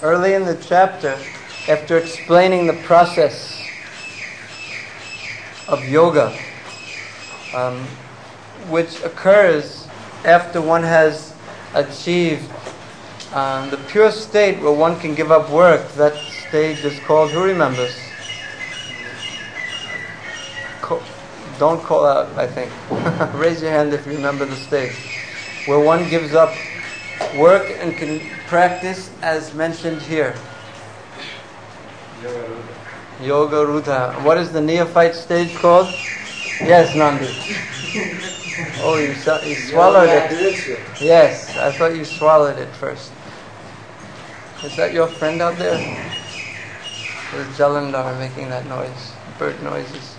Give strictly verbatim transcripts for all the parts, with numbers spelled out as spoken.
early in the chapter, after explaining the process of yoga, um, which occurs after one has achieved um, the pure state where one can give up work. That stage is called, who remembers? Co- don't call out, I think. Raise your hand if you remember the stage. Where one gives up work and can practice as mentioned here. Yoga Rudha. Yoga Rudha. What is the neophyte stage called? Yes, Nandi. Oh, you, you swallowed it. Yes, I thought you swallowed it first. Is that your friend out there? There's Jalandhar making that noise, bird noises.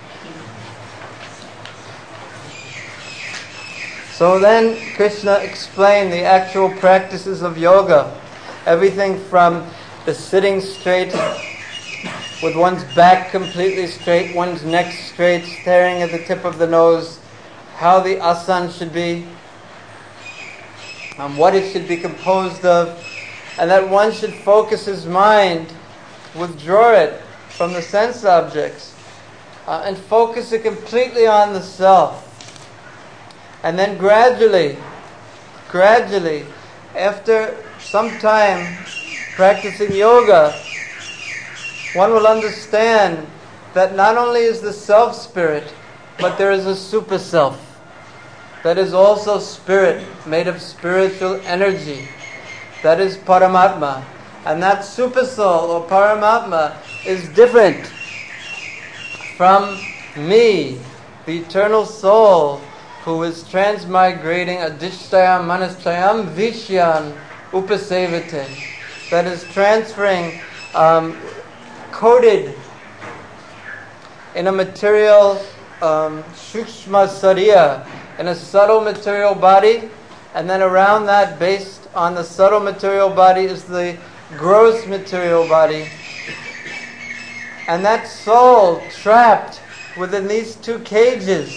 So then Krishna explained the actual practices of yoga. Everything from the sitting straight with one's back completely straight, one's neck straight, staring at the tip of the nose, how the asana should be, um, what it should be composed of, and that one should focus his mind, withdraw it from the sense objects, uh, and focus it completely on the self. And then gradually, gradually, after some time practicing yoga, one will understand that not only is the self-spirit, but there is a super-self that is also spirit, made of spiritual energy. That is Paramatma. And that super-soul, or Paramatma, is different from me, the eternal soul, who is transmigrating adhishtayam manasthayam vishyan upasevate, that is transferring, um, coated in a material um, shukshma sariya, in a subtle material body, and then around that, based on the subtle material body, is the gross material body. And that soul, trapped within these two cages,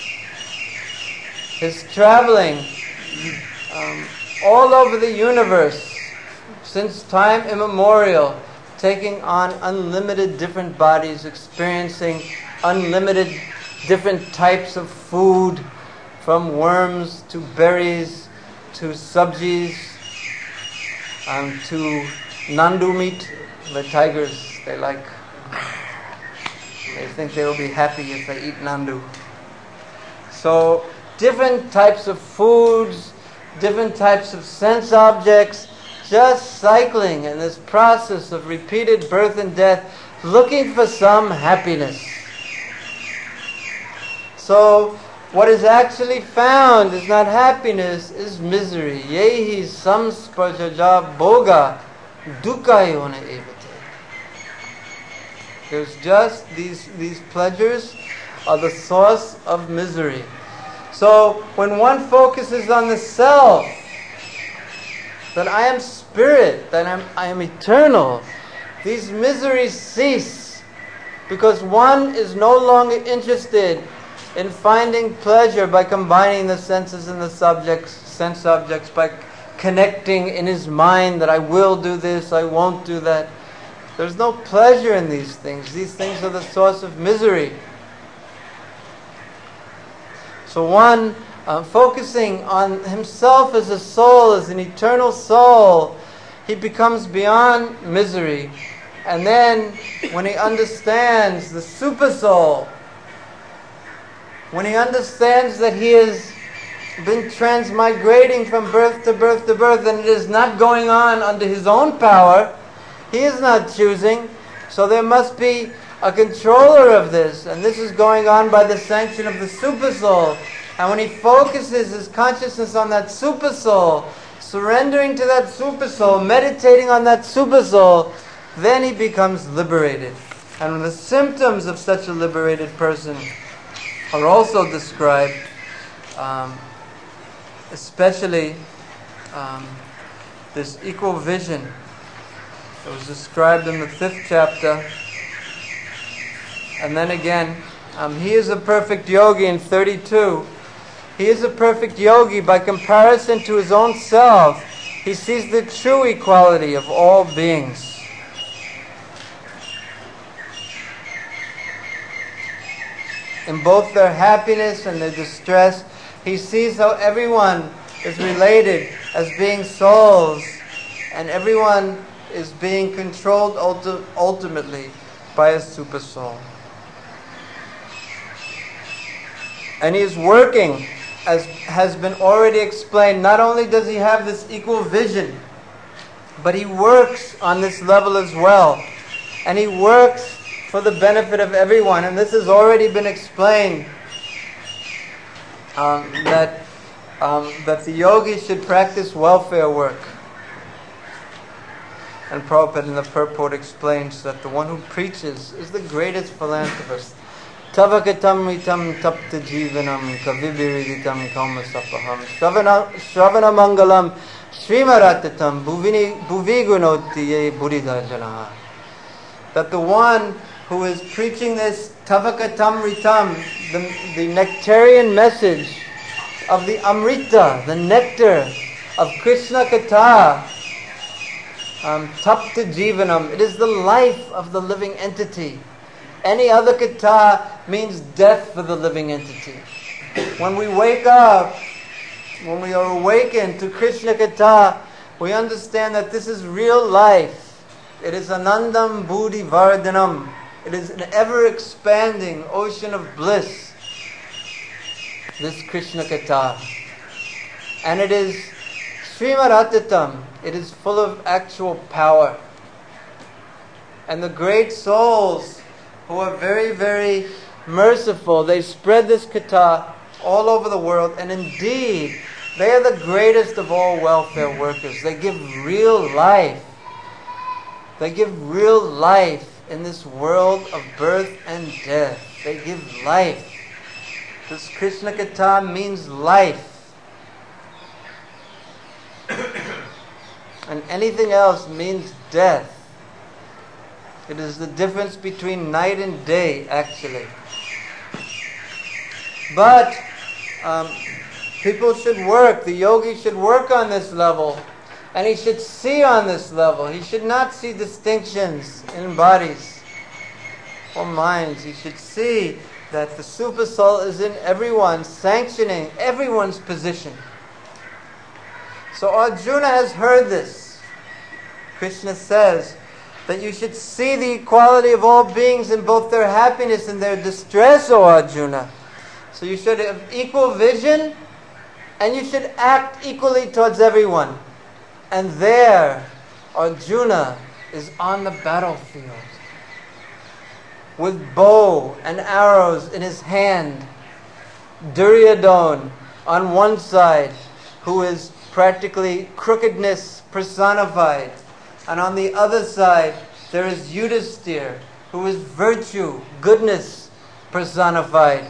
is traveling um, all over the universe since time immemorial, taking on unlimited different bodies, experiencing unlimited different types of food, from worms to berries to sabjis, um, to nandu meat. The tigers, they like, they think they will be happy if they eat nandu. So, different types of foods, different types of sense objects, just cycling in this process of repeated birth and death, looking for some happiness. So, what is actually found is not happiness, is misery. Yehi samsparjaja boga dukkayona evate. There's just these, these pleasures are the source of misery. So, when one focuses on the self, that I am spirit, that I'm, I am eternal, these miseries cease, because one is no longer interested in finding pleasure by combining the senses and the subjects, sense objects, by connecting in his mind that I will do this, I won't do that. There's no pleasure in these things. These things are the source of misery. So one uh, focusing on himself as a soul, as an eternal soul, he becomes beyond misery. And then when he understands the super soul, when he understands that he has been transmigrating from birth to birth to birth, and it is not going on under his own power, he is not choosing, so there must be a controller of this, and this is going on by the sanction of the super soul. And when he focuses his consciousness on that super soul, surrendering to that super soul, meditating on that super soul, then he becomes liberated. And the symptoms of such a liberated person are also described, um, especially um, this equal vision. It was described in the fifth chapter. And then again, um, he is a perfect yogi in thirty-two. He is a perfect yogi by comparison to his own self. He sees the true equality of all beings. In both their happiness and their distress, he sees how everyone is related as being souls, and everyone is being controlled ulti- ultimately by a super soul. And he is working, as has been already explained. Not only does he have this equal vision, but he works on this level as well. And he works for the benefit of everyone. And this has already been explained, um, that, um, that the yogi should practice welfare work. And Prabhupada in the purport explains that the one who preaches is the greatest philanthropist. Tavakatam ritam tapta jivanam kavibiriditam kaumasapaham Shravana mangalam srimaratatam bhuvigunoti ye buddhida janaha. That the one who is preaching this Tavakatam ritam, the, the nectarian message of the Amrita, the nectar of Krishna Katha, um, tapta jivanam, it is the life of the living entity. Any other katha means death for the living entity. When we wake up, when we are awakened to Krishna katha, we understand that this is real life. It is anandam buddhi vardhanam. It is an ever-expanding ocean of bliss, this Krishna katha. And it is srimaratatam. It is full of actual power. And the great souls who are very, very merciful, they spread this katha all over the world, and indeed, they are the greatest of all welfare workers. They give real life. They give real life in this world of birth and death. They give life. This Krishna katha means life. And anything else means death. It is the difference between night and day, actually. But um, people should work, the yogi should work on this level, and he should see on this level. He should not see distinctions in bodies or minds. He should see that the super soul is in everyone, sanctioning everyone's position. So Arjuna has heard this. Krishna says that you should see the equality of all beings in both their happiness and their distress, O Arjuna. So you should have equal vision, and you should act equally towards everyone. And there, Arjuna is on the battlefield, with bow and arrows in his hand. Duryodhana on one side, who is practically crookedness personified. And on the other side, there is Yudhisthira, who is virtue, goodness personified.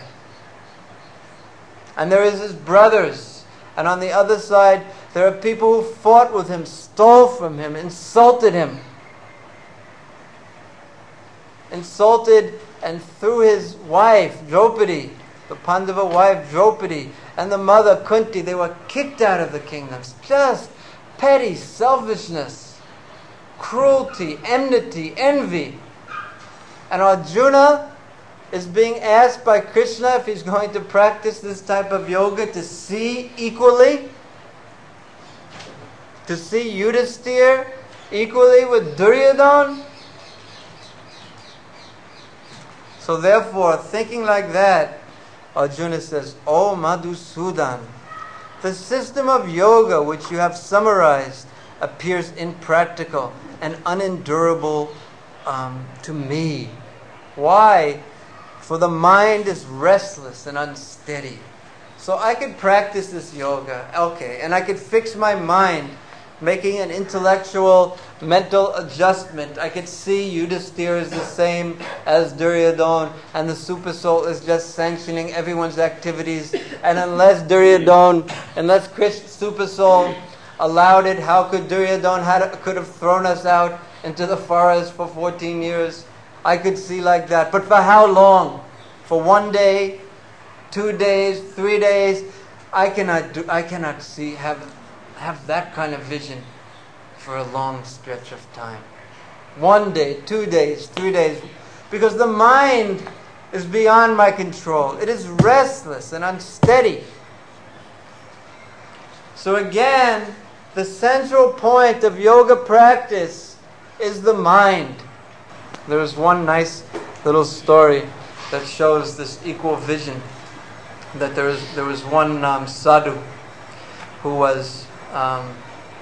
And there is his brothers. And on the other side, there are people who fought with him, stole from him, insulted him. Insulted and through his wife, Draupadi, the Pandava wife, Draupadi, and the mother, Kunti, they were kicked out of the kingdoms. Just petty selfishness. Cruelty, enmity, envy. And Arjuna is being asked by Krishna if he's going to practice this type of yoga to see equally, to see Yudhisthira equally with Duryodhana. So therefore, thinking like that, Arjuna says, O Madhusudan, the system of yoga which you have summarized appears impractical and unendurable um, to me. Why? For the mind is restless and unsteady. So I could practice this yoga, okay, and I could fix my mind, making an intellectual, mental adjustment. I could see Yudhisthira is the same as Duryodhana, and the super soul is just sanctioning everyone's activities. And unless Duryodhana, unless Krishna, super soul, allowed it, how could Duryodhana had, could have thrown us out into the forest for fourteen years? I could see like that. But for how long? For one day, two days, three days? I cannot do. I cannot see have have that kind of vision for a long stretch of time. One day, two days, three days. Because the mind is beyond my control. It is restless and unsteady. So again, the central point of yoga practice is the mind. There's one nice little story that shows this equal vision. That there was, there was one um, sadhu who was, um,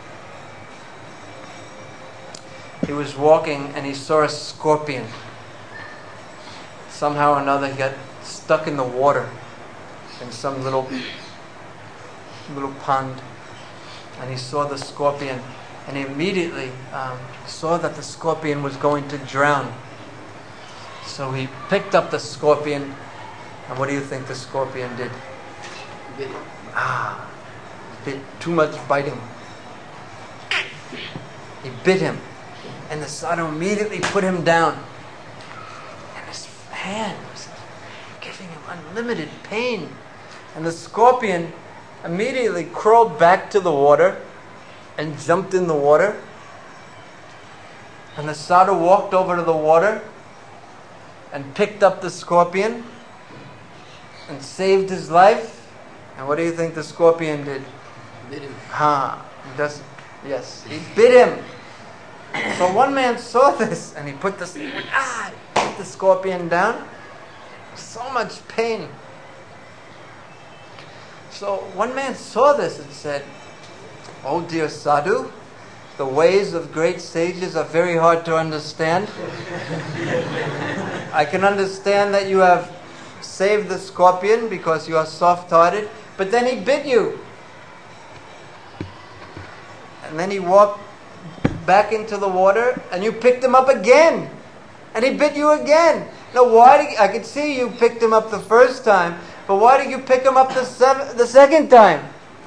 he was walking and he saw a scorpion. Somehow or another he got stuck in the water in some little, little pond. And he saw the scorpion and he immediately um, saw that the scorpion was going to drown. So he picked up the scorpion, and what do you think the scorpion did? Bit it. Ah, bit too much biting. He bit him, and the sadhu immediately put him down. And his hand was giving him unlimited pain. And the scorpion immediately crawled back to the water and jumped in the water. And the sadhu walked over to the water and picked up the scorpion and saved his life. And what do you think the scorpion did? Bit him. Ha! Huh. Does yes, he bit him. So one man saw this and he put the he went, ah, put the scorpion down. So much pain. So one man saw this and said, "Oh dear sadhu, the ways of great sages are very hard to understand. I can understand that you have saved the scorpion because you are soft-hearted, but then he bit you. And then he walked back into the water and you picked him up again. And he bit you again. Now why did you, I could see you picked him up the first time, but why did you pick him up the seven, the second time?"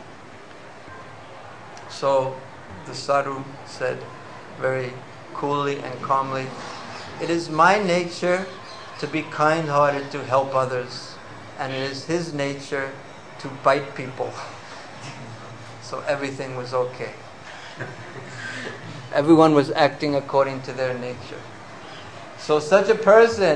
So the sadhu said very coolly and calmly, "It is my nature to be kind-hearted, to help others, and it is his nature to bite people." So everything was okay. Everyone was acting according to their nature. So such a person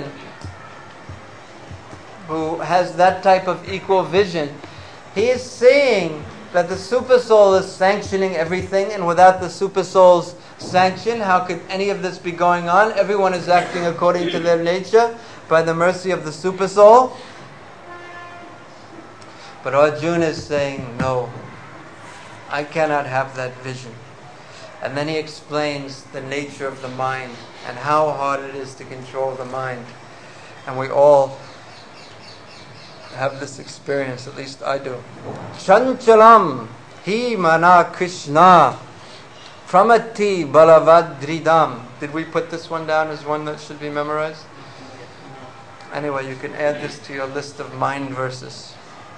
who has that type of equal vision, he is seeing that the super soul is sanctioning everything, and without the super soul's sanction, how could any of this be going on? Everyone is acting according to their nature by the mercy of the super soul. But Arjuna is saying, no, I cannot have that vision. And then he explains the nature of the mind and how hard it is to control the mind. And we all have this experience, at least I do. Chanchalam hi mana Krishna pramati balavadridam. Did we put this one down as one that should be memorized? Anyway, you can add this to your list of mind verses.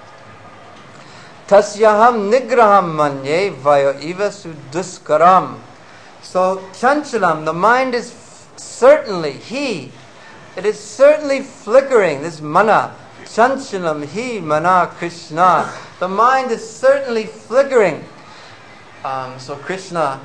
Tasyaham nigraham manye vaya eva suduskaram. So, chanchalam, the mind is f- certainly, he, it is certainly flickering, this mana. Chanchalam hi mana Krishna. The mind is certainly flickering. Um, so Krishna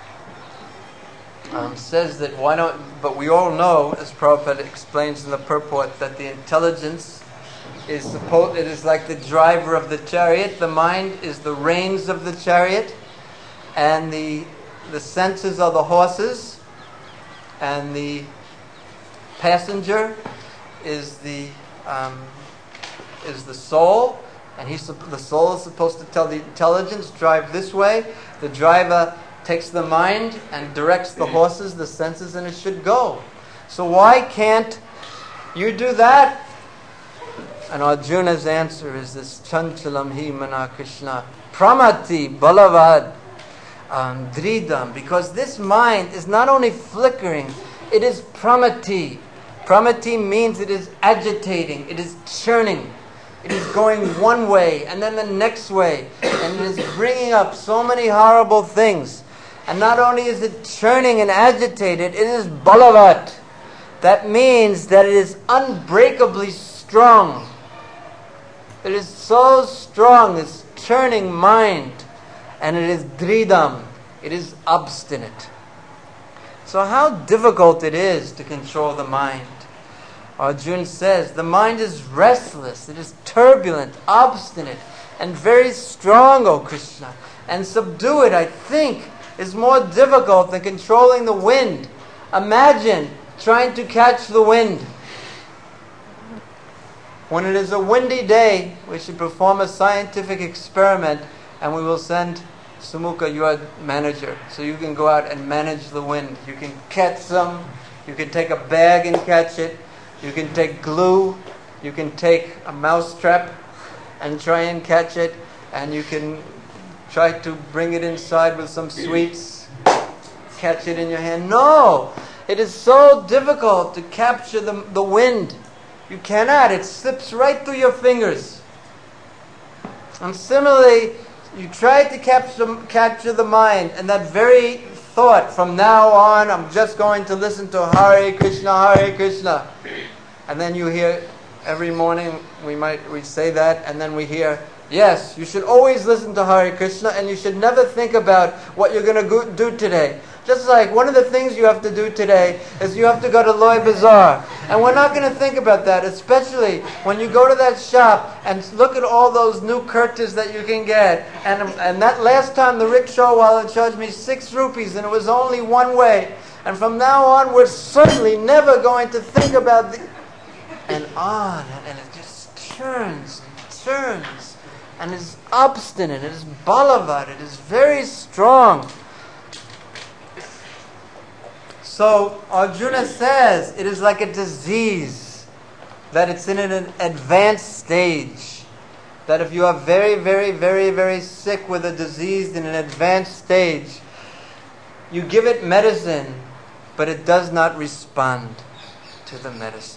um, says that why don't, but we all know, as Prabhupada explains in the purport, that the intelligence is supposed, it is like the driver of the chariot. The mind is the reins of the chariot, and the the senses are the horses, and the passenger is the um, is the soul, and he's the soul is supposed to tell the intelligence, drive this way. The driver takes the mind and directs the horses, the senses, and it should go. So why can't you do that? And Arjuna's answer is this: Chanchalam hi mana Krishna pramati balavad um, dridam. Because this mind is not only flickering, it is pramati. Pramati means it is agitating, it is churning. It is going one way and then the next way, and it is bringing up so many horrible things. And not only is it churning and agitated, it is balavat. That means that it is unbreakably strong. It is so strong, this churning mind. and it is dridam. It is obstinate. So how difficult it is to control the mind. Arjuna says, the mind is restless, it is turbulent, obstinate, and very strong, O Krishna. And subdue it, I think, is more difficult than controlling the wind. Imagine trying to catch the wind. When it is a windy day, we should perform a scientific experiment, and we will send Sumukha, your manager, so you can go out and manage the wind. You can catch some, you can take a bag and catch it, you can take glue, you can take a mouse trap and try and catch it, and you can try to bring it inside with some sweets, catch it in your hand. No! It is so difficult to capture the, the wind. You cannot. It slips right through your fingers. And similarly, you try to capture, capture the mind, and that very thought, from now on, I'm just going to listen to Hare Krishna, Hare Krishna. And then you hear, every morning we might we say that, and then we hear, yes, you should always listen to Hare Krishna, and you should never think about what you're going to do today. Just like one of the things you have to do today is you have to go to Loy Bazaar. And we're not going to think about that, especially when you go to that shop and look at all those new kurtas that you can get. And and that last time the rickshaw wallet charged me six rupees and it was only one way. And from now on we're certainly never going to think about the... And on, and it just turns and turns. And it's obstinate, it is balavat, it is very strong. So Arjuna says it is like a disease, that it's in an advanced stage. That if you are very, very, very, very sick with a disease in an advanced stage, you give it medicine, but it does not respond to the medicine.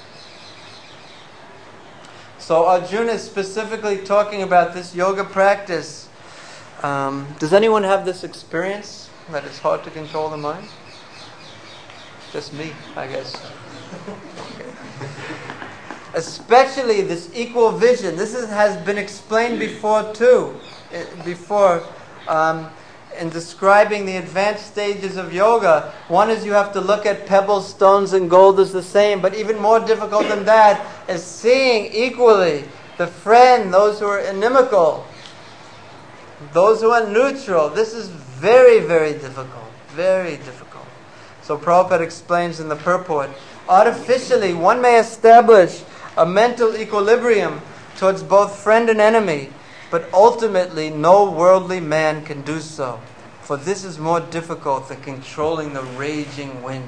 So Arjuna is specifically talking about this yoga practice. Um, does anyone have this experience, that it's hard to control the mind? Just me, I guess. Okay. Especially this equal vision. This is, has been explained before too. Before, um, in describing the advanced stages of yoga, one is you have to look at pebbles, stones, and gold as the same. But even more difficult than that is seeing equally the friend, those who are inimical, those who are neutral. This is very, very difficult. Very difficult. So Prabhupada explains in the purport, artificially one may establish a mental equilibrium towards both friend and enemy, but ultimately no worldly man can do so, for this is more difficult than controlling the raging wind.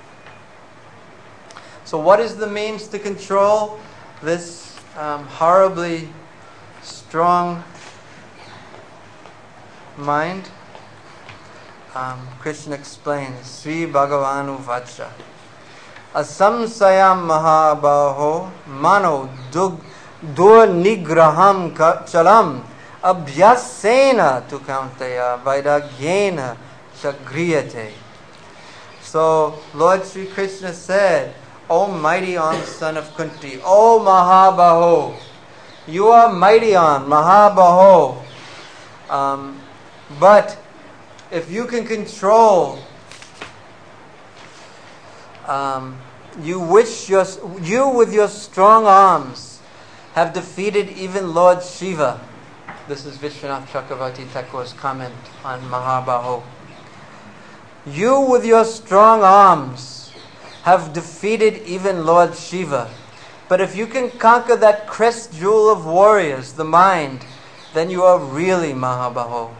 So what is the means to control this um, horribly strong mind? Um, Krishna explains, Sri Bhagavanu Vacha. Asamsayam mahabaho mano dug dur nigraham chalam abhyasena tu kauntaya vaidagyena chagriyate. So Lord Sri Krishna said, O mighty armed son of Kunti, O Mahabaho, you are mighty armed, Mahabaho. Um, but if you can control, um, you wish your, you with your strong arms have defeated even Lord Shiva. This is Vishwanath Chakravarti Thakur's comment on Mahabaho. You with your strong arms have defeated even Lord Shiva. But if you can conquer that crest jewel of warriors, the mind, then you are really Mahabaho.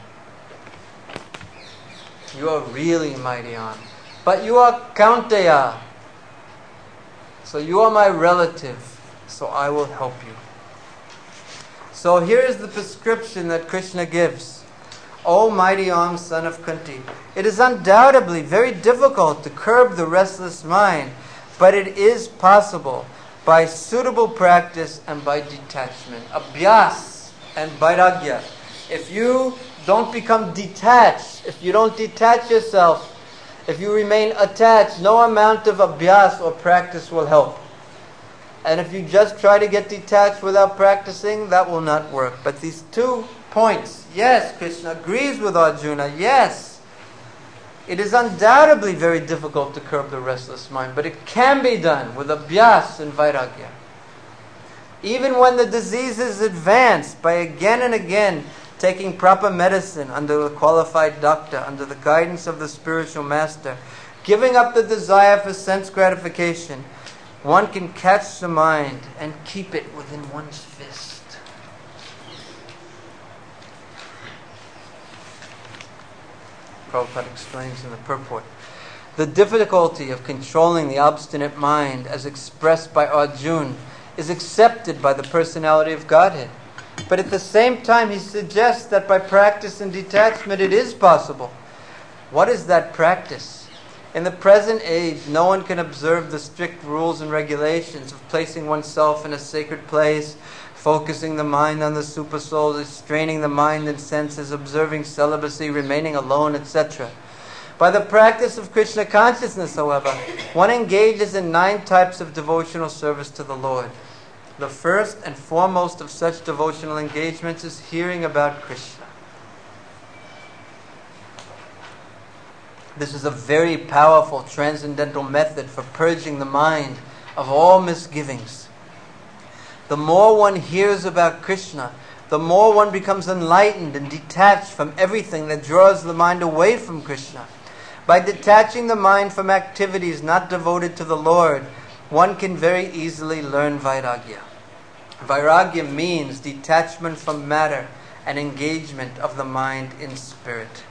You are really mighty armed. But you are Kaunteya. So you are my relative. So I will help you. So here is the prescription that Krishna gives. O mighty armed son of Kunti. It is undoubtedly very difficult to curb the restless mind, but it is possible by suitable practice and by detachment. Abhyas and vairagya. If you don't become detached, if you don't detach yourself, if you remain attached, no amount of abhyas or practice will help. And if you just try to get detached without practicing, that will not work. But these two points. Yes, Krishna agrees with Arjuna. Yes, it is undoubtedly very difficult to curb the restless mind, but it can be done with abhyas and vairagya. Even when the disease is advanced, by again and again taking proper medicine under a qualified doctor, under the guidance of the spiritual master, giving up the desire for sense gratification, one can catch the mind and keep it within one's fist. Prabhupada explains in the purport. The difficulty of controlling the obstinate mind, as expressed by Arjuna, is accepted by the personality of Godhead. But at the same time, he suggests that by practice and detachment it is possible. What is that practice? In the present age, no one can observe the strict rules and regulations of placing oneself in a sacred place, focusing the mind on the supersoul, restraining the mind and senses, observing celibacy, remaining alone, et cetera. By the practice of Krishna consciousness, however, one engages in nine types of devotional service to the Lord. The first and foremost of such devotional engagements is hearing about Krishna. This is a very powerful transcendental method for purging the mind of all misgivings. The more one hears about Krishna, the more one becomes enlightened and detached from everything that draws the mind away from Krishna. By detaching the mind from activities not devoted to the Lord, one can very easily learn vairagya. Vairagya means detachment from matter and engagement of the mind in spirit.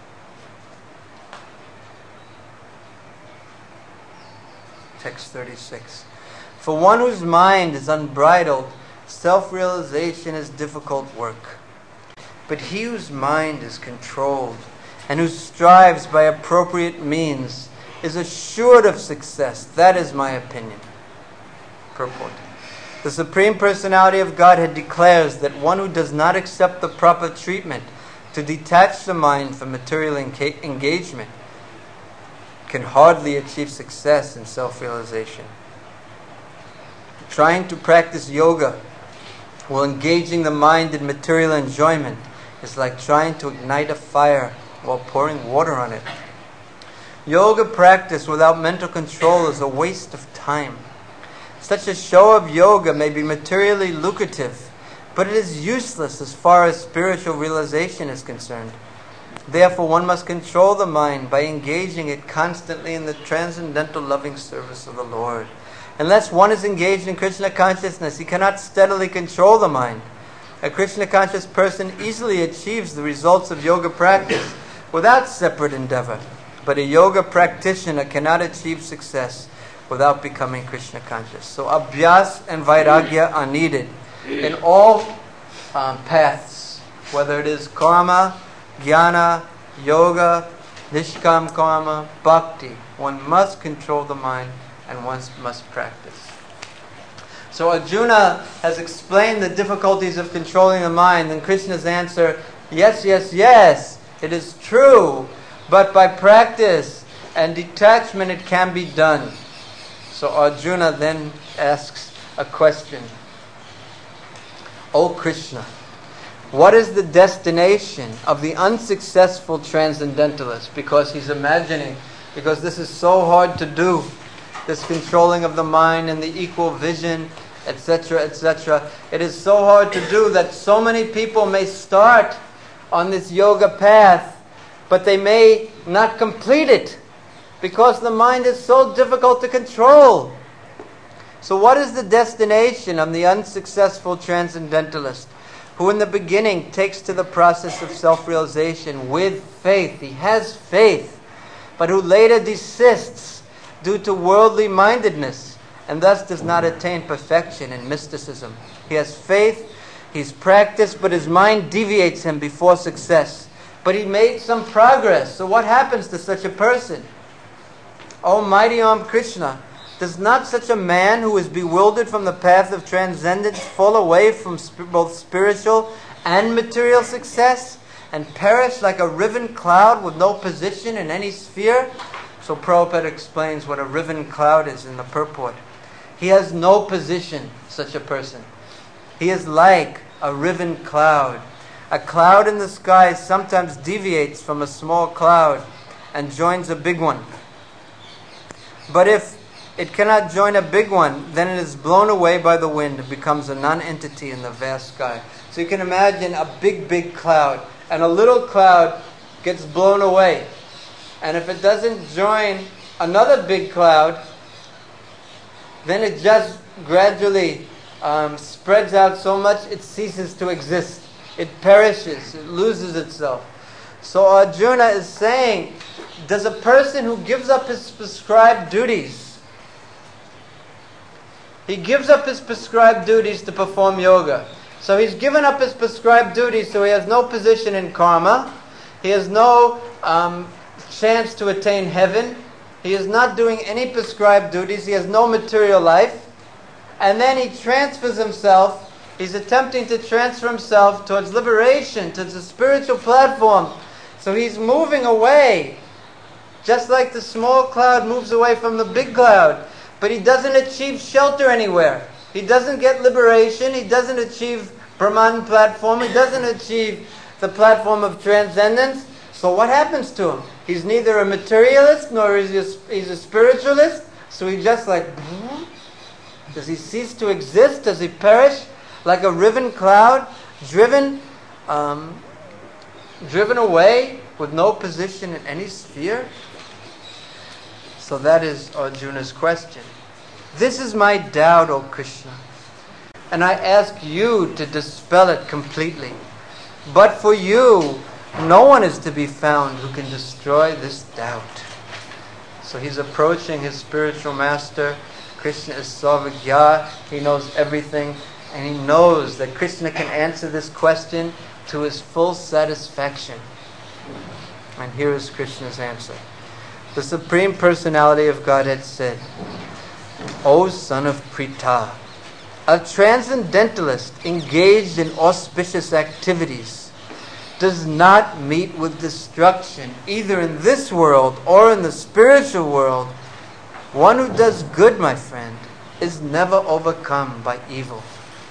Text thirty-six. For one whose mind is unbridled, self-realization is difficult work. But he whose mind is controlled and who strives by appropriate means is assured of success. That is my opinion. Purport. The Supreme Personality of Godhead declares that one who does not accept the proper treatment to detach the mind from material enca- engagement can hardly achieve success in self-realization. Trying to practice yoga while engaging the mind in material enjoyment is like trying to ignite a fire while pouring water on it. Yoga practice without mental control is a waste of time. Such a show of yoga may be materially lucrative, but it is useless as far as spiritual realization is concerned. Therefore, one must control the mind by engaging it constantly in the transcendental loving service of the Lord. Unless one is engaged in Krishna consciousness, he cannot steadily control the mind. A Krishna conscious person easily achieves the results of yoga practice without separate endeavor. But a yoga practitioner cannot achieve success without becoming Krishna conscious. So abhyas and vairagya are needed in all um, paths, whether it is karma, jnana, yoga, nishkam karma, bhakti. One must control the mind and one must practice. So Arjuna has explained the difficulties of controlling the mind, and Krishna's answer, yes, yes, yes, it is true, but by practice and detachment it can be done. So Arjuna then asks a question. O Krishna, what is the destination of the unsuccessful transcendentalist? Because he's imagining, because this is so hard to do, this controlling of the mind and the equal vision, et cetera, et cetera. It is so hard to do that so many people may start on this yoga path, but they may not complete it because the mind is so difficult to control. So what is the destination of the unsuccessful transcendentalist who in the beginning takes to the process of self-realization with faith? He has faith, but who later desists due to worldly mindedness and thus does not attain perfection in mysticism. He has faith, he's practiced, but his mind deviates him before success. But he made some progress. So what happens to such a person? Almighty Om Krishna, does not such a man who is bewildered from the path of transcendence fall away from sp- both spiritual and material success and perish like a riven cloud with no position in any sphere? So Prabhupada explains what a riven cloud is in the purport. He has no position, such a person. He is like a riven cloud A cloud in the sky sometimes deviates from a small cloud and joins a big one. But if it cannot join a big one, then it is blown away by the wind and becomes a non-entity in the vast sky. So you can imagine a big, big cloud, and a little cloud gets blown away. And if it doesn't join another big cloud, then it just gradually um, spreads out so much it ceases to exist. It perishes, it loses itself. So Arjuna is saying, does a person who gives up his prescribed duties, he gives up his prescribed duties to perform yoga. So he's given up his prescribed duties, so he has no position in karma. He has no um, chance to attain heaven. He is not doing any prescribed duties. He has no material life. And then he transfers himself. He's attempting to transfer himself towards liberation, to the spiritual platform. So he's moving away, just like the small cloud moves away from the big cloud. But he doesn't achieve shelter anywhere. He doesn't get liberation. He doesn't achieve Brahman platform. He doesn't achieve the platform of transcendence. So what happens to him? He's neither a materialist nor is he a, he's a spiritualist. So he just like, does he cease to exist? Does he perish like a riven cloud, driven, um, driven away with no position in any sphere? So that is Arjuna's question. This is my doubt, O Krishna, and I ask you to dispel it completely. But for you, no one is to be found who can destroy this doubt. So he's approaching his spiritual master. Krishna is Sarvagya. He knows everything. And he knows that Krishna can answer this question to his full satisfaction. And here is Krishna's answer. The Supreme Personality of Godhead said, O son of Pritha, a transcendentalist engaged in auspicious activities does not meet with destruction, either in this world or in the spiritual world. One who does good, my friend, is never overcome by evil.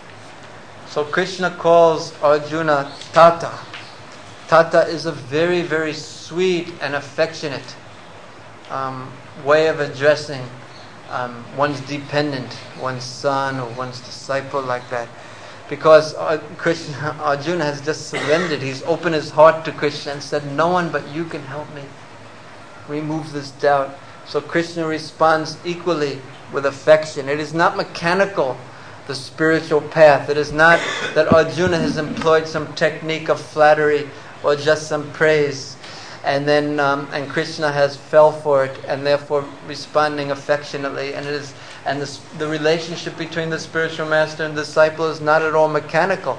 So Krishna calls Arjuna Tata. Tata is a very, very sweet and affectionate um, way of addressing um, one's dependent, one's son or one's disciple, like that. Because uh, Krishna, Arjuna has just surrendered. He's opened his heart to Krishna and said, no one but you can help me remove this doubt. So Krishna responds equally with affection. It is not mechanical, the spiritual path. It is not that Arjuna has employed some technique of flattery or just some praise, and then um, and Krishna has fell for it and therefore responding affectionately. And it is and this, the relationship between the spiritual master and disciple is not at all mechanical.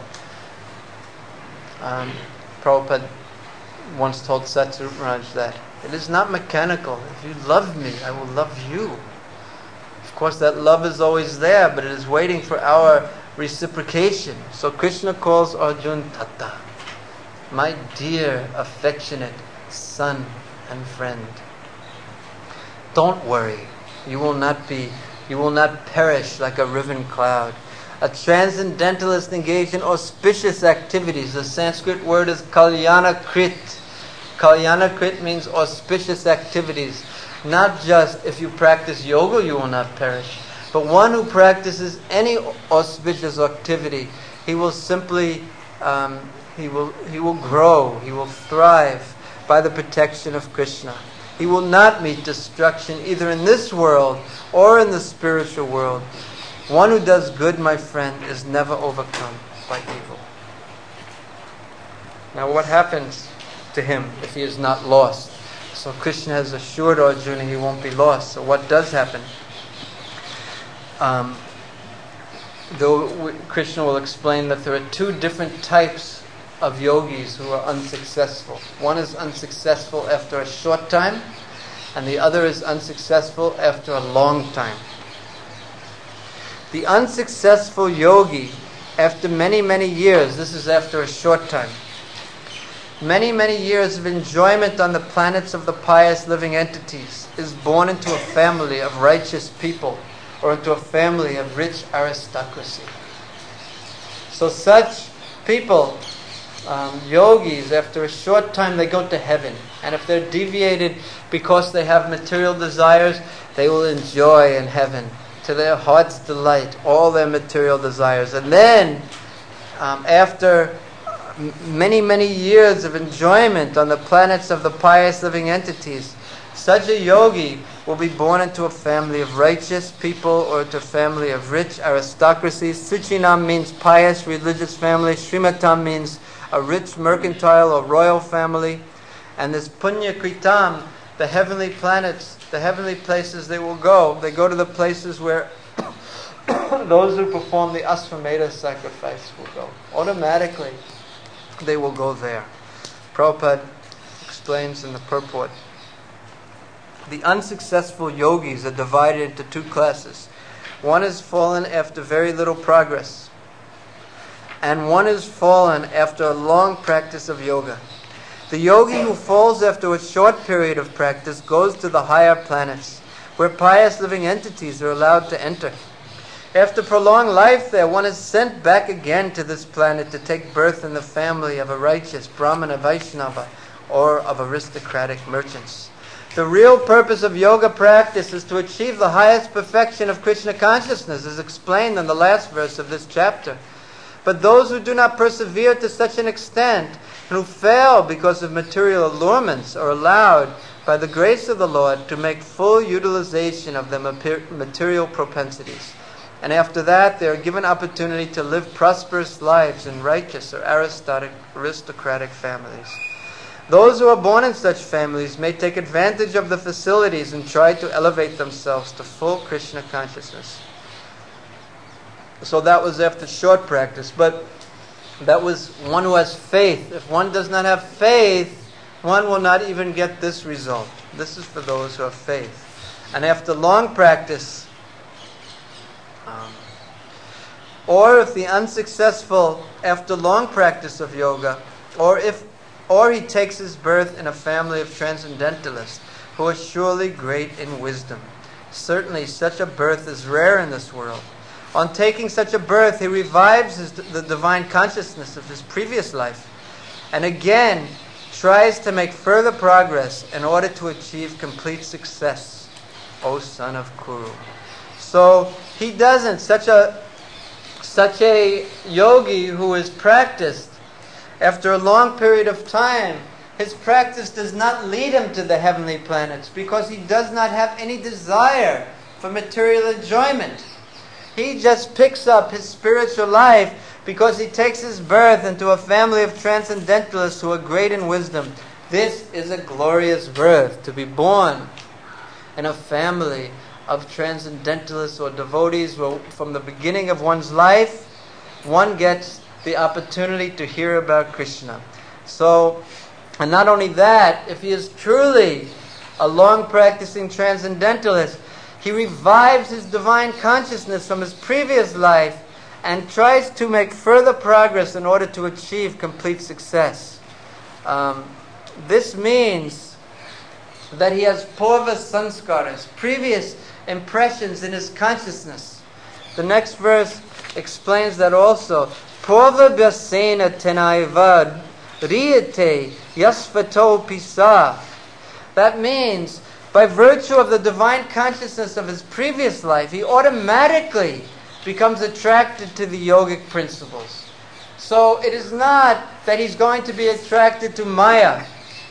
Um, Prabhupada once told Satsaraj that it is not mechanical. If you love me, I will love you. Of course, that love is always there, but it is waiting for our reciprocation. So Krishna calls Arjuna Tata, my dear, affectionate son and friend. Don't worry. You will not be, you will not perish like a riven cloud. A transcendentalist engaged in auspicious activities. The Sanskrit word is kalyanakrit. Kalyanakrit means auspicious activities. Not just if you practice yoga you will not perish, but one who practices any auspicious activity, he will simply, um, he will he will grow, he will thrive by the protection of Krishna. He will not meet destruction either in this world or in the spiritual world. One who does good, my friend, is never overcome by evil. Now what happens to him if he is not lost? So Krishna has assured Arjuna he won't be lost. So what does happen? Um, though Krishna will explain that there are two different types of yogis who are unsuccessful. One is unsuccessful after a short time, and the other is unsuccessful after a long time. The unsuccessful yogi, after many, many years, this is after a short time, many, many years of enjoyment on the planets of the pious living entities, is born into a family of righteous people or into a family of rich aristocracy. So such people um, yogis, after a short time, they go to heaven. And if they're deviated because they have material desires, they will enjoy in heaven, to their heart's delight, all their material desires. And then, um, after many, many years of enjoyment on the planets of the pious living entities, such a yogi will be born into a family of righteous people or into a family of rich aristocracies. Suchinam means pious, religious family. Srimatam means a rich mercantile or royal family. And this Punya Kritam, the heavenly planets, the heavenly places they will go, they go to the places where those who perform the Asvamedha sacrifice will go. Automatically, they will go there. Prabhupada explains in the purport, the unsuccessful yogis are divided into two classes. One is fallen after very little progress, and one is fallen after a long practice of yoga. The yogi who falls after a short period of practice goes to the higher planets, where pious living entities are allowed to enter. After prolonged life there, one is sent back again to this planet to take birth in the family of a righteous Brahmana Vaishnava or of aristocratic merchants. The real purpose of yoga practice is to achieve the highest perfection of Krishna consciousness, as explained in the last verse of this chapter. But those who do not persevere to such an extent, and who fail because of material allurements, are allowed, by the grace of the Lord, to make full utilization of their material propensities. And after that, they are given opportunity to live prosperous lives in righteous or aristocratic families. Those who are born in such families may take advantage of the facilities and try to elevate themselves to full Krishna consciousness. So that was after short practice, but that was one who has faith. If one does not have faith, one will not even get this result. This is for those who have faith. And after long practice, um, or if the unsuccessful, after long practice of yoga, or if Or he takes his birth in a family of transcendentalists who are surely great in wisdom. Certainly such a birth is rare in this world. On taking such a birth, he revives his, the divine consciousness of his previous life, and again tries to make further progress in order to achieve complete success, O son of Kuru. So he doesn't, such a, such a yogi who is practiced, after a long period of time, his practice does not lead him to the heavenly planets because he does not have any desire for material enjoyment. He just picks up his spiritual life because he takes his birth into a family of transcendentalists who are great in wisdom. This is a glorious birth, to be born in a family of transcendentalists or devotees where from the beginning of one's life, one gets the opportunity to hear about Krishna. So, and not only that, if he is truly a long practicing transcendentalist, he revives his divine consciousness from his previous life and tries to make further progress in order to achieve complete success. Um, this means that he has purva sanskaras, previous impressions in his consciousness. The next verse explains that also. Purva vyasena tenaivad riyate yasvato pisa. That means, by virtue of the divine consciousness of his previous life, he automatically becomes attracted to the yogic principles. So it is not that he's going to be attracted to Maya.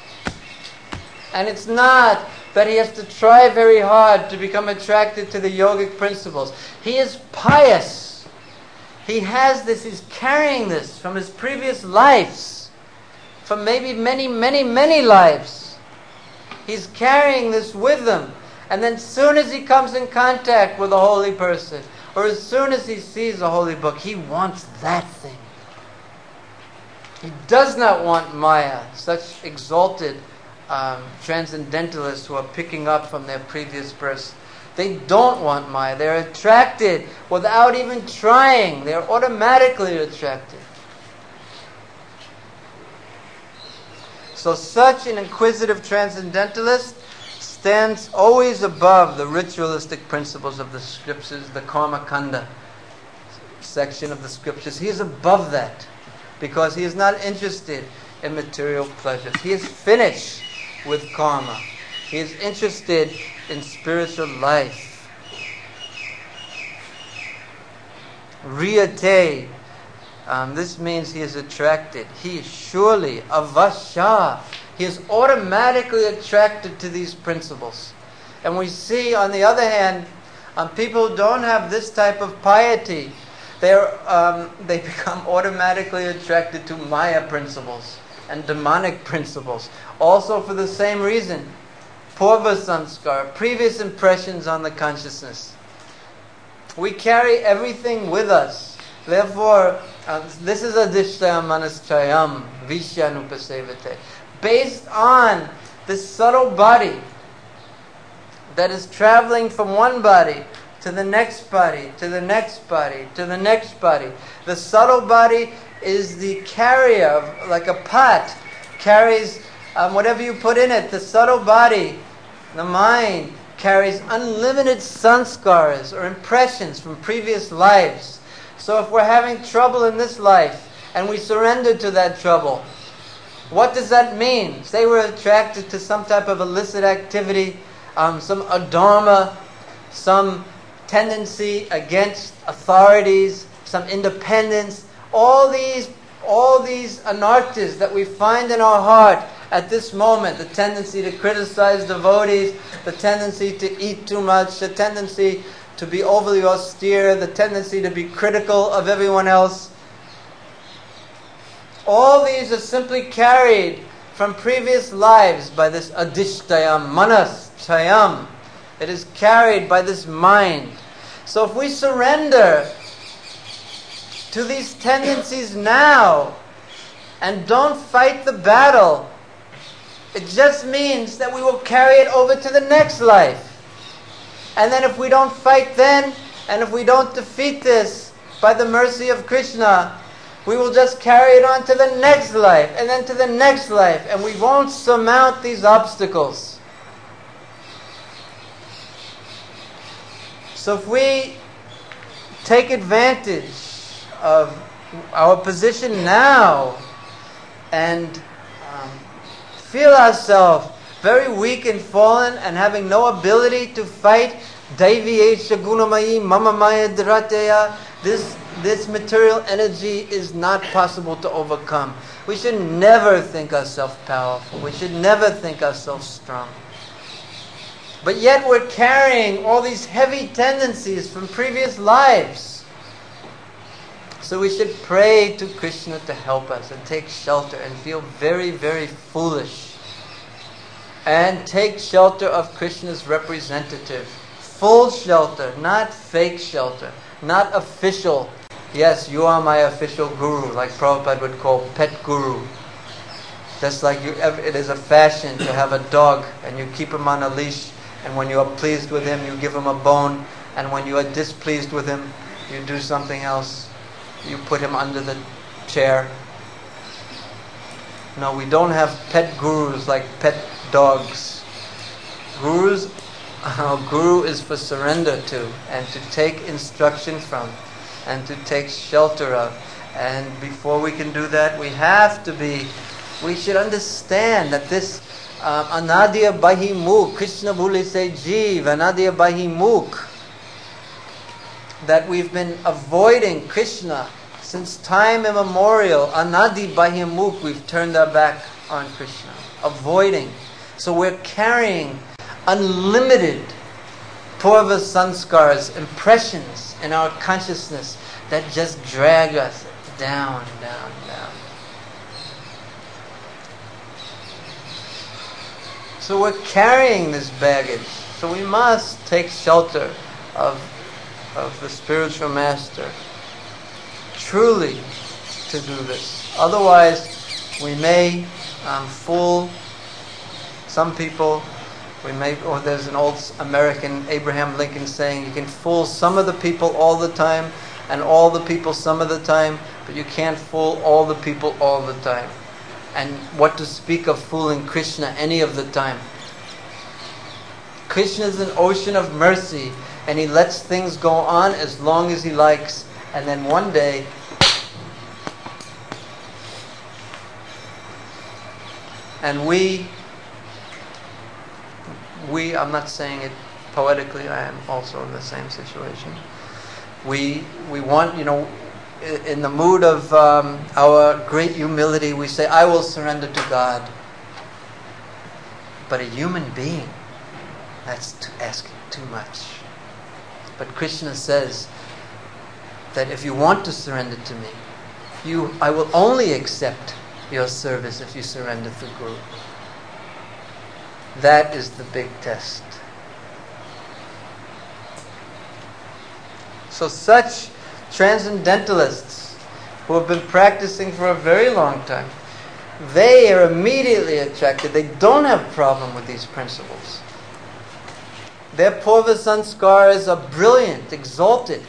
And it's not that he has to try very hard to become attracted to the yogic principles. He is pious. He has this, he's carrying this from his previous lives, from maybe many, many, many lives. He's carrying this with him. And then as soon as he comes in contact with a holy person, or as soon as he sees a holy book, he wants that thing. He does not want Maya, such exalted um, transcendentalists who are picking up from their previous births. They don't want Maya. They're attracted without even trying. They're automatically attracted. So such an inquisitive transcendentalist stands always above the ritualistic principles of the scriptures, the Karma Kanda section of the scriptures. He is above that. because he is not interested in material pleasures. He is finished with karma. He is interested in spiritual life. Riyate. Um, this means he is attracted. He is surely avasha. He is automatically attracted to these principles. And we see, on the other hand, um, people who don't have this type of piety, they're, um, they become automatically attracted to Maya principles and demonic principles. Also for the same reason. Purva samskar, previous impressions on the consciousness. We carry everything with us. Therefore, uh, this is adhishtaya manaschayam vishyanupasevate. Based on this subtle body that is traveling from one body to the next body, to the next body, to the next body. The subtle body is the carrier, of, like a pot, carries um, whatever you put in it. The subtle body, the mind, carries unlimited sanskars or impressions from previous lives. So if we're having trouble in this life and we surrender to that trouble, what does that mean? Say we're attracted to some type of illicit activity, um, some adharma, some tendency against authorities, some independence. All these, all these anarthas that we find in our heart at this moment, the tendency to criticize devotees, the tendency to eat too much, the tendency to be overly austere, the tendency to be critical of everyone else. All these are simply carried from previous lives by this adhishtayam, manas chayam. It is carried by this mind. So if we surrender to these tendencies now and don't fight the battle, it just means that we will carry it over to the next life. And then if we don't fight then, and if we don't defeat this by the mercy of Krishna, we will just carry it on to the next life, and then to the next life, and we won't surmount these obstacles. So if we take advantage of our position now and um, feel ourselves very weak and fallen and having no ability to fight Daiviyesha gunamayi mama maya dhirateya, this this material energy is not possible to overcome. We should never think ourselves powerful. We should never think ourselves strong. But yet we're carrying all these heavy tendencies from previous lives. So we should pray to Krishna to help us and take shelter and feel very, very foolish. And take shelter of Krishna's representative. Full shelter, not fake shelter, not official. Yes, you are my official guru, like Prabhupada would call pet guru. Just like you, it is a fashion to have a dog and you keep him on a leash, and when you are pleased with him, you give him a bone, and when you are displeased with him, you do something else. You put him under the chair. No, we don't have pet gurus like pet dogs. Gurus, our guru is for surrender to, and to take instruction from, and to take shelter of. And before we can do that, we have to be, we should understand that this um, Anadya Bahimukh, Krishna Bhule Se Jeev, Anadya Bahimukh, that we've been avoiding Krishna since time immemorial. Anadi Bahimukh, we've turned our back on Krishna, avoiding. So we're carrying unlimited purva sanskars, impressions in our consciousness that just drag us down, down, down. So we're carrying this baggage. So we must take shelter of, of the spiritual master, truly, to do this. Otherwise, we may um, fool some people. We may, or there's an old American Abraham Lincoln saying, you can fool some of the people all the time and all the people some of the time, but you can't fool all the people all the time. And what to speak of fooling Krishna any of the time. Krishna is an ocean of mercy, and He lets things go on as long as He likes, and then one day And we, we, I'm not saying it poetically, I am also in the same situation. We, we want, you know, in the mood of um, our great humility, we say, I will surrender to God. But a human being, that's to asking too much. But Krishna says that if you want to surrender to me, you, I will only accept your service if you surrender to Guru. That is the big test. So such transcendentalists who have been practicing for a very long time, they are immediately attracted. They don't have a problem with these principles. Their purva sanskaras are brilliant, exalted.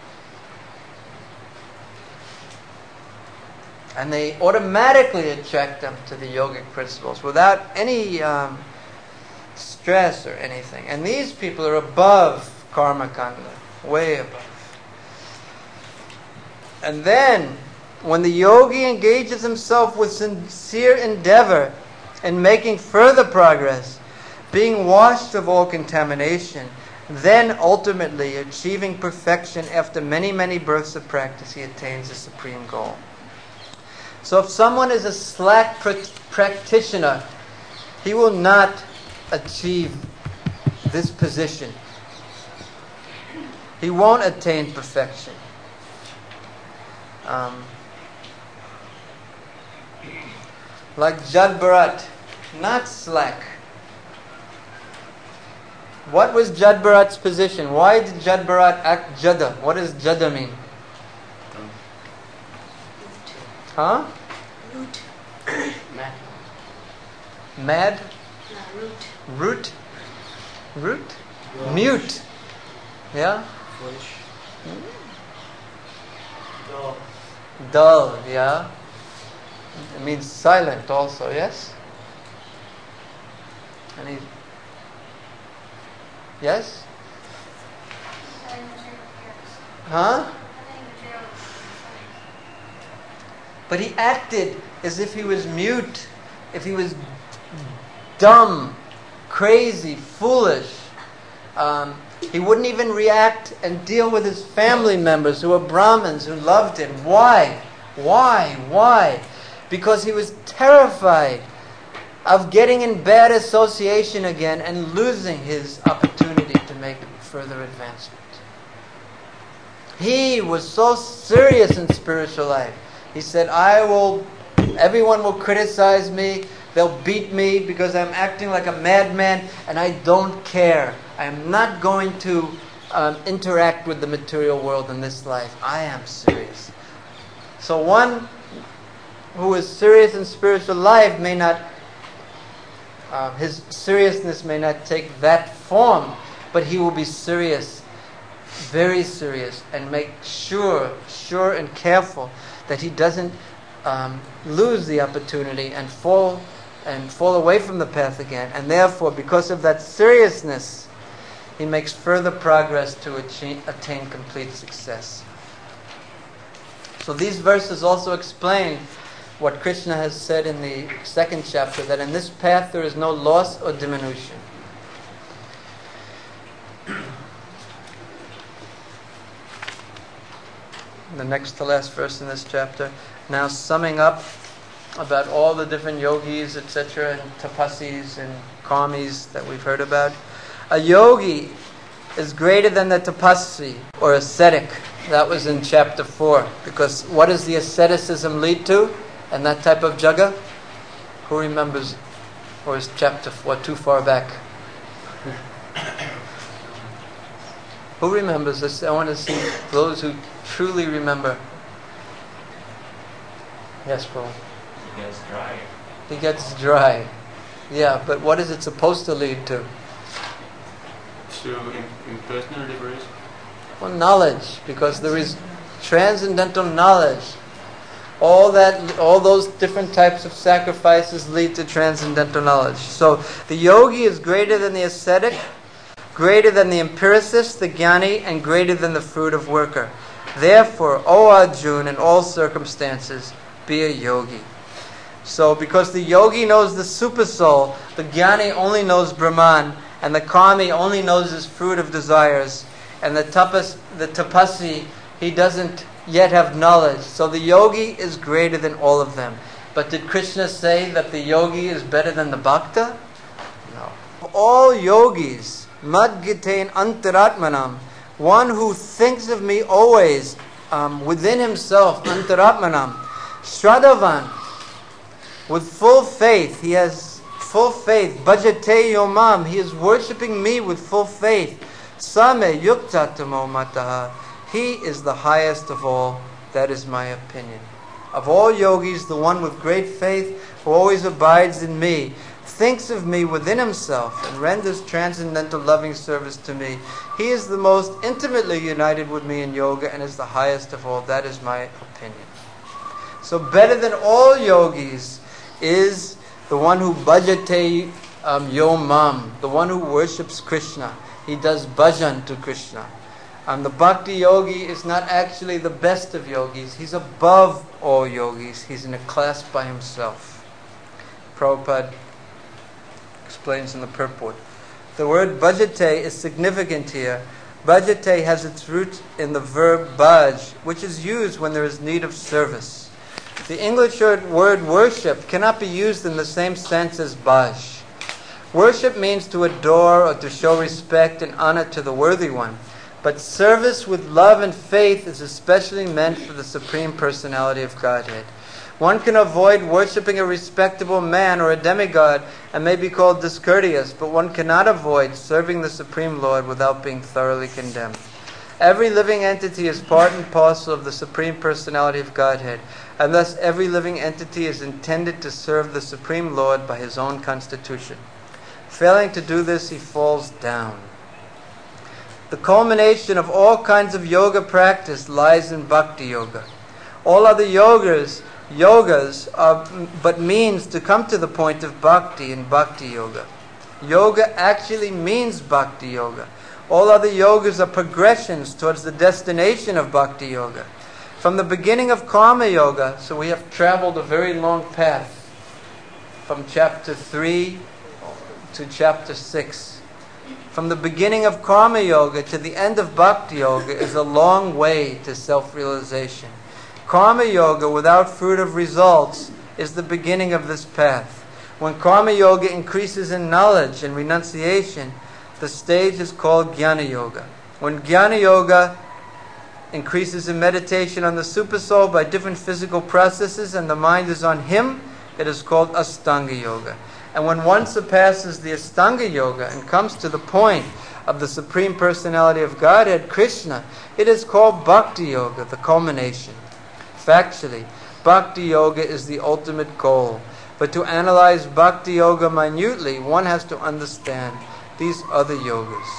And they automatically attract them to the yogic principles without any um, stress or anything. And these people are above karma kanda, way above. And then, when the yogi engages himself with sincere endeavor in making further progress, being washed of all contamination, then ultimately achieving perfection after many, many births of practice, he attains the supreme goal. So if someone is a slack pr- practitioner, he will not achieve this position. He won't attain perfection. Um, like Jad Bharat, not slack. What was Jad Bharat's position? Why did Jad Bharat act Jada? What does Jada mean? Huh? Root. Mad. Mad? No, root. Root? Root? Yeah. Mute. Yeah? Foolish. Dull. Dull, yeah? It means silent also, yes? Any? Yes? Huh? But he acted as if he was mute, if he was dumb, crazy, foolish. Um, he wouldn't even react and deal with his family members who were Brahmins, who loved him. Why? Why? Why? Because he was terrified of getting in bad association again and losing his opportunity to make further advancement. He was so serious in spiritual life. He said, I will, everyone will criticize me, they'll beat me because I'm acting like a madman, and I don't care. I am not going to um, interact with the material world in this life. I am serious. So one who is serious in spiritual life may not, uh, his seriousness may not take that form, but he will be serious, very serious, and make sure, sure and careful that he doesn't um, lose the opportunity and fall and fall away from the path again. And therefore, because of that seriousness, he makes further progress to achieve, attain complete success. So these verses also explain what Krishna has said in the second chapter, that in this path there is no loss or diminution. The next to last verse in this chapter, now summing up about all the different yogis, et cetera, and tapasis and karmis that we've heard about. A yogi is greater than the tapasvi, or ascetic. That was in chapter four. Because what does the asceticism lead to? And that type of jaga? Who remembers? Or is chapter four too far back? Who remembers this? I want to see those who truly remember. Yes, Paul. He gets dry. He gets dry. Yeah, but what is it supposed to lead to? To in, in personal liberation. Well, knowledge, because there is transcendental knowledge. All that, all those different types of sacrifices lead to transcendental knowledge. So the yogi is greater than the ascetic, greater than the empiricist, the jnani, and greater than the fruitive worker. Therefore, O Arjuna, in all circumstances, be a yogi. So because the yogi knows the super soul, the jnani only knows Brahman, and the karmi only knows his fruit of desires, and the tapas, the tapasi, he doesn't yet have knowledge. So the yogi is greater than all of them. But did Krishna say that the yogi is better than the bhakta? No. All yogis, madgitain antaratmanam, one who thinks of me always um, within himself, antaratmanam, Shraddhavan, with full faith, he has full faith, bhajate yomam, he is worshipping me with full faith, same yuktatamo mataha, he is the highest of all. That is my opinion. Of all yogis, the one with great faith, who always abides in me, thinks of me within himself, and renders transcendental loving service to me. He is the most intimately united with me in yoga, and is the highest of all. That is my opinion. So better than all yogis is the one who bhajate um, yomam, the one who worships Krishna. He does bhajan to Krishna. And the bhakti yogi is not actually the best of yogis. He's above all yogis. He's in a class by himself. Prabhupada explains in the purport. The word bhajate is significant here. Bhajate has its root in the verb bhaj, which is used when there is need of service. The English word worship cannot be used in the same sense as bhaj. Worship means to adore or to show respect and honor to the worthy one. But service with love and faith is especially meant for the Supreme Personality of Godhead. One can avoid worshipping a respectable man or a demigod and may be called discourteous, but one cannot avoid serving the Supreme Lord without being thoroughly condemned. Every living entity is part and parcel of the Supreme Personality of Godhead, and thus every living entity is intended to serve the Supreme Lord by his own constitution. Failing to do this, he falls down. The culmination of all kinds of yoga practice lies in bhakti yoga. All other yogas, yogas are but means to come to the point of bhakti in bhakti yoga. Yoga actually means bhakti yoga. All other yogas are progressions towards the destination of bhakti yoga. From the beginning of karma yoga, so we have traveled a very long path from chapter three to chapter six. From the beginning of karma yoga to the end of bhakti yoga is a long way to self-realization. Karma yoga without fruit of results is the beginning of this path. When karma yoga increases in knowledge and renunciation, the stage is called jnana yoga. When jnana yoga increases in meditation on the super soul by different physical processes and the mind is on him, it is called astanga yoga. And when one surpasses the Astanga Yoga and comes to the point of the Supreme Personality of Godhead, Krishna, it is called Bhakti Yoga, the culmination. Factually, Bhakti Yoga is the ultimate goal. But to analyze Bhakti Yoga minutely, one has to understand these other yogas.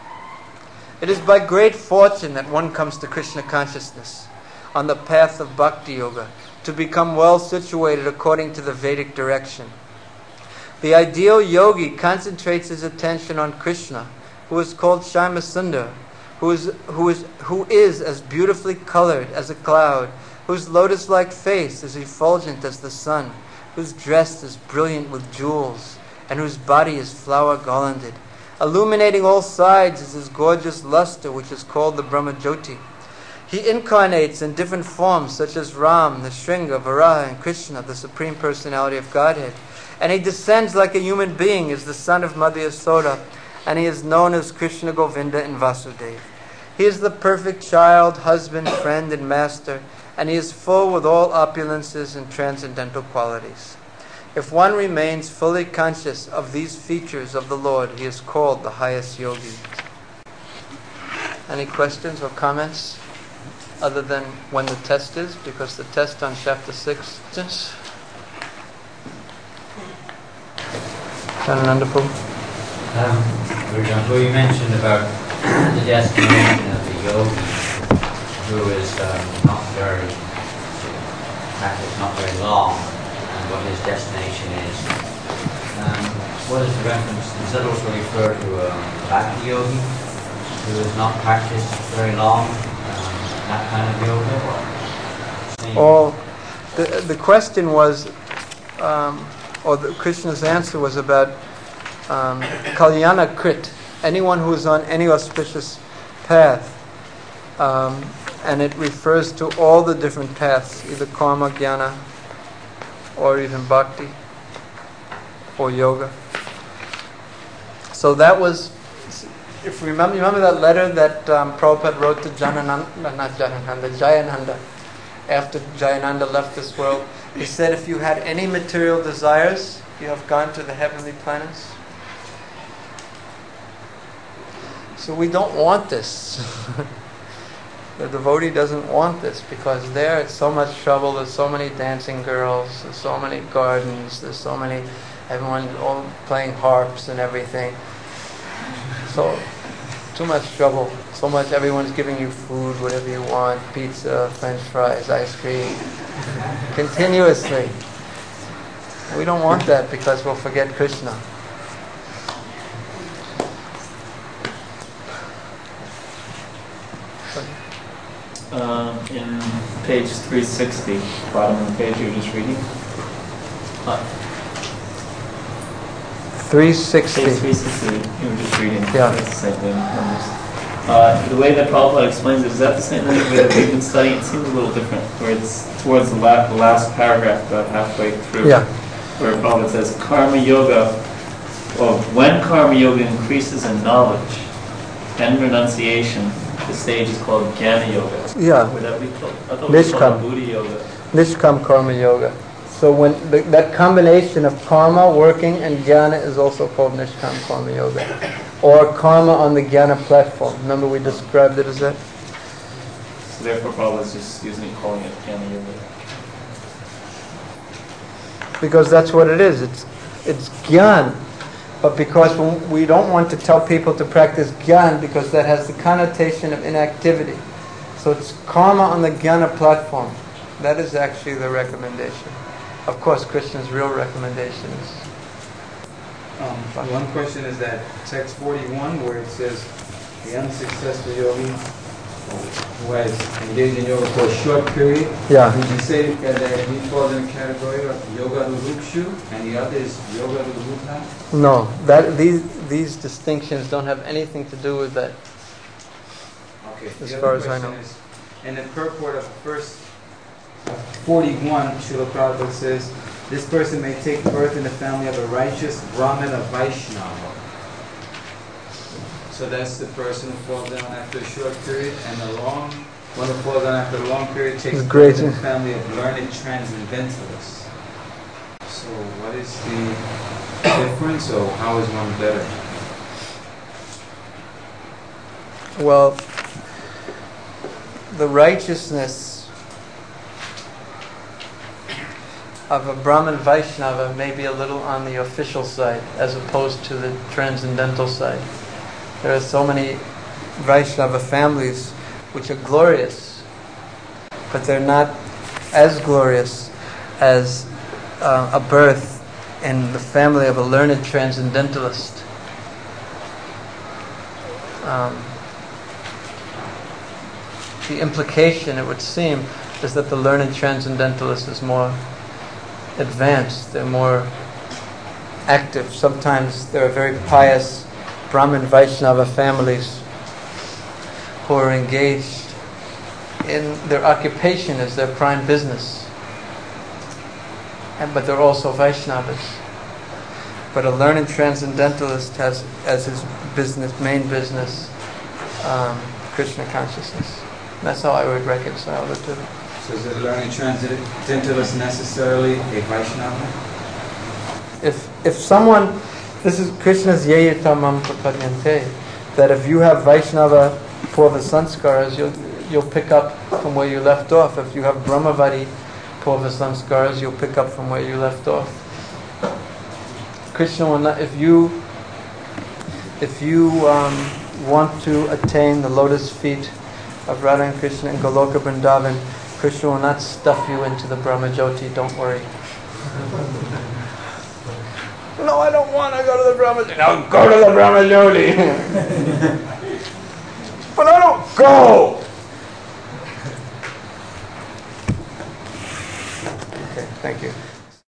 It is by great fortune that one comes to Krishna consciousness on the path of Bhakti Yoga to become well situated according to the Vedic direction. The ideal yogi concentrates his attention on Krishna, who is called Shyama Sundar, who is, who is, who is as beautifully colored as a cloud, whose lotus-like face is effulgent as the sun, whose dress is brilliant with jewels, and whose body is flower-garlanded. Illuminating all sides is his gorgeous luster, which is called the Brahmajyoti. He incarnates in different forms, such as Ram, the Shringa, Varaha, and Krishna, the Supreme Personality of Godhead. And he descends like a human being, is the son of Mother Yasoda, and he is known as Krishna Govinda in Vasudeva. He is the perfect child, husband, friend, and master, and he is full with all opulences and transcendental qualities. If one remains fully conscious of these features of the Lord, he is called the highest yogi. Any questions or comments other than when the test is? Because the test on chapter six is... Wonderful. Um, for example, you mentioned about the destination of the yogi who is um, not very, practice not very long, and what his destination is. Um, what is the reference? Does that also refer to a bhakti yogi who has not practiced very long, um, that kind of yoga? Oh, the the question was, um, or the, Krishna's answer was about um, Kalyana Krit, anyone who is on any auspicious path. Um, and it refers to all the different paths, either karma, jnana, or even bhakti, or yoga. So that was, if you remember, you remember that letter that um, Prabhupada wrote to Janananda, not Janananda, Jayananda, after Jayananda left this world. He said, if you had any material desires, you have gone to the heavenly planets. So we don't want this. The devotee doesn't want this, because there it's so much trouble. There's so many dancing girls, there's so many gardens, there's so many, everyone all playing harps and everything. So too much trouble. So much, everyone's giving you food, whatever you want, pizza, french fries, ice cream, continuously. We don't want that, because we'll forget Krishna. Um, in page three sixty, bottom of the page you were just reading. Uh, three sixty. Page three sixty, you were just reading. Yeah. That's the same thing. Uh, the way that Prabhupada explains it, is that the same thing the way that we've been studying? It seems a little different, where it's towards the, la- the last paragraph, about halfway through, Yeah. where Prabhupada says, Karma Yoga, well, when Karma Yoga increases in knowledge and renunciation, the stage is called Jnana Yoga. Yeah. Would that be called? I thought it was called Nishkam. Buddha Yoga. Nishkam Karma Yoga. So when the, that combination of karma, working, and jnana is also called Nishkam Karma Yoga. Or karma on the jnana platform. Remember we described it as that? So therefore Prabhupada is just using it, calling it Jnana Yoga. Because that's what it is. It's it's gyan. But because we don't want to tell people to practice gyan, because that has the connotation of inactivity. So it's karma on the jnana platform. That is actually the recommendation. Of course, Krishna's real recommendation is... Um, one question is that text forty-one, where it says, the unsuccessful yogi who has engaged in yoga for a short period, Yeah. would you say that he falls in the category of yoga rukshu and the other is yoga rukha? No, that these these distinctions don't have anything to do with that. Okay. As The far other as I question know. is, in the purport of first forty-one, Srila Prabhupada says, this person may take birth in the family of a righteous Brahmin or Vaishnava. So that's the person who falls down after a short period, and the long one who falls down after a long period takes It's birth great. in the family of learned transcendentalists. So what is the difference, or how is one better? Well, the righteousness of a Brahmin Vaishnava may be a little on the official side as opposed to the transcendental side. There are so many Vaishnava families which are glorious, but they're not as glorious as uh, a birth in the family of a learned transcendentalist. Um, the implication, it would seem, is that the learned transcendentalist is more advanced, they're more active. Sometimes there are very pious Brahmin Vaishnava families who are engaged in their occupation as their prime business, and, but they're also Vaishnavas. But a learned transcendentalist has as his business, main business, um, Krishna consciousness. That's how I would reconcile the two. So is a learned transcendentalist necessarily a Vaishnava? If if someone, this is Krishna's Yayita Mam Prapadyante, that if you have Vaishnava Purva Sanskaras, you'll, you'll pick up from where you left off. If you have Brahmavadi Purva Sanskaras, you'll pick up from where you left off. Krishna will not, if you, if you um, want to attain the lotus feet of Radha and Krishna in Goloka Vrindavan, Krishna will not stuff you into the Brahmajyoti, don't worry. No, I don't want to go to the Brahmajyoti. No, go to the Brahmajyoti. But I don't go.